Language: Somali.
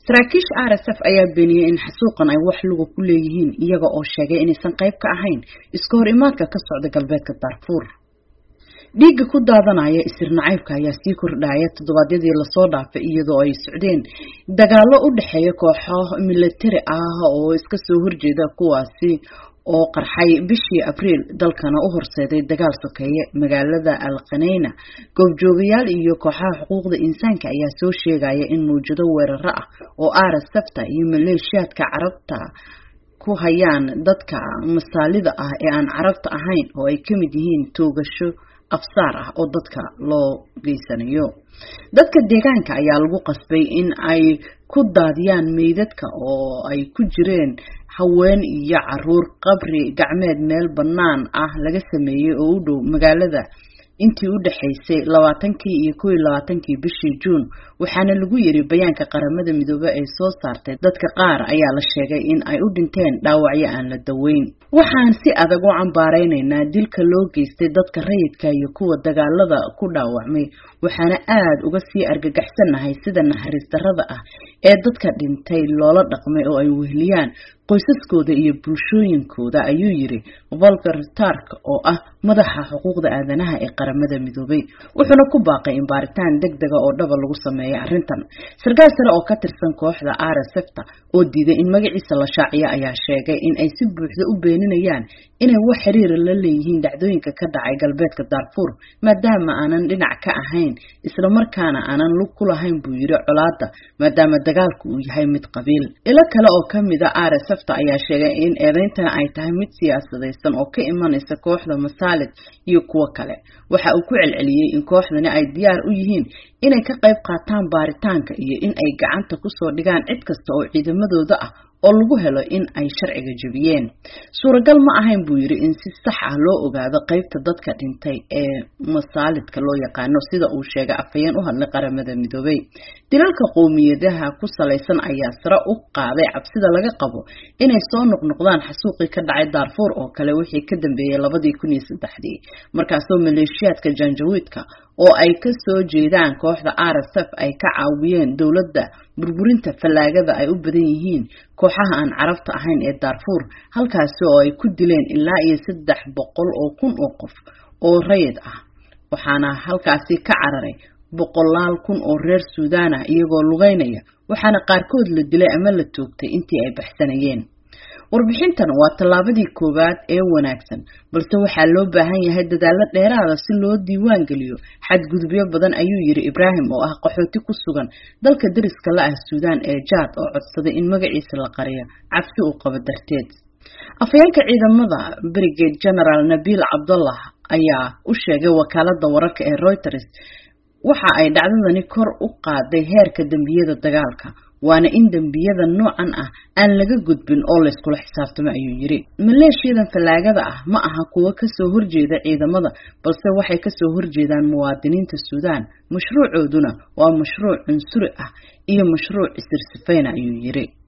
saraakiish RSF ayaa beeniyay in xasuuqan ay wax lagu ku leeyihiin iyaga oo sheegay inaysan qayb ka ahayn iska hor imaadka ka socda galbeedka Darfur. dhiigga ku daadanaya isirnacaybka ayaa sii kordhaya toddobaadyadii la soo dhaafay iyadoo ay socdeen dagaallo u dhaxeeya kooxo militari ah oo iska soo horjeeda kuwaasi oo qarxay bishii Abriil dalkana u horseeday dagaal sokeeye magaalada Al-Qanayna. goobjoogayaal iyo kooxaha xuquuqda insaanka ayaa soo sheegaya in mowjado weeraro ah oo RSF iyo maleeshiyaadka Carabta ku hayaan dadka masaalida ah ee aan Carabta ahayn oo ay ka mid yihiin toogasho afsaar ah oo dadka loo geysanayo. dadka deegaanka ayaa lagu qasbay in ay ku daadiyaan meydadka oo ay ku jireen haween iyo caruur qabri gacmeed meel banaan ah laga sameeyay oo u dhow magaalada intii u dhaxaysay 20kii iyo 21kii bishii Juun. waxaana lagu yiri bayaanka qaramada midoobay ay soo saartay dadka qaar ayaa la sheegay in ay u dhinteen dhaawacyo aan la daweyn. waxaan si adag u cambaareynaa dilka loo geystay dadka rayidka iyo kuwa dagaalada ku dhaawacmay, waxaana aad uga sii argagaxsanahay sida naxariis darrada ah ee dadka dhintay loola dhaqmay oo ay wehliyaan qoysaskooda iyo bulshooyinkooda, ayuu yiri Volker Turk oo ah madaxa xuquuqda aadanaha ee qaramada midoobay. wuxuuna ku baaqay in baaritaan degdeg ah oo dhab lagu sameeyo arrintan. sarkaal sare oo ka tirsan kooxda RSF oo diiday in magaciisa la shaaciyo ayaa sheegay in ay si buuxda u beeninayaan inay wax xiriir la leeyihiin dhacdooyinka ka dhacay galbeedka Darfur maadaama aanan dhinac ka ahayn isla markaana aanan lug ku lahayn buu yiri colaadda maadaama dagaalku uu yahay mid qabiil. ila kale oo kamid ah RSF ayaa sheegay in eedayntan ay tahay mid siyaasadeysan oo ka imanaysa kooxda Masaalid iyo kuwa kale. waxa uu ku celceliyay in kooxdani ay diyaar u yihiin inay ka qayb qaataan baaritaanka iyo in ay gacanta ku soo dhigaan cid kasta oo ciidamadooda ah oo lagu helo in ay sharciga jabiyeen. suuragal ma ahayn buu yiri in si sax ah loo ogaado qaybta dadka dhintay ee Masaalidka loo yaqaano sida uu sheegay afayeen u hadlay qaramada midoobay. dilalka qowmiyadaha ku salaysan ayaa sare u qaaday cabsida laga qabo inay soo noqnoqdaan xasuuqii ka dhacay Darfur oo kale wixii ka dambeeyay 2003 markaasoo maleeshiyaadka Janjaweedka oo ay ka soo jeedaan kooxda RSF ay ka caawiyeen dawladda burburinta falaagada ay u badan yihiin kooxaha aan Carabta ahayn ee Darfur, halkaas oo ay ku dileen ilaa iyo 300,000 oo qof oo rayid ah. waxaana halkaasi ka cararay 100,000 oo reer Suudaan ah iyagoo lugeynaya, waxaana qaarkood la dilay ama la toogtay intii ay baxsanayeen. warbixintan waa tallaabadii koowaad ee wanaagsan, balse waxaa loo baahan yahay dadaalo dheeraad ah si loo diiwaan geliyo xadgudubyo badan, ayuu yiri Ibrahim oo ah qaxooti ku sugan dalka dariska la ah Suudaan ee Jaad oo codsaday in magaciisa la qariyo cabsi uu qabo darteed. afayeenka ciidamada Brigadier General Nabil Abdullah ayaa u sheegay wakaaladda wararka ee Reuters waxa ay dhacdadani kor u qaaday heerka dambiyada dagaalka, waana in dambiyada noocan ah aan laga gudbin oo la isku xisaabtamo, ayuu yiri. maleeshiyadan falaagada ah ma aha kuwa ka soo horjeeda ciidamada, balse waxay ka soo horjeedaan muwaadiniinta Suudaan. mashruucooduna waa mashruuc cunsuri ah iyo mashruuc isirsifayn, ayuu yiri.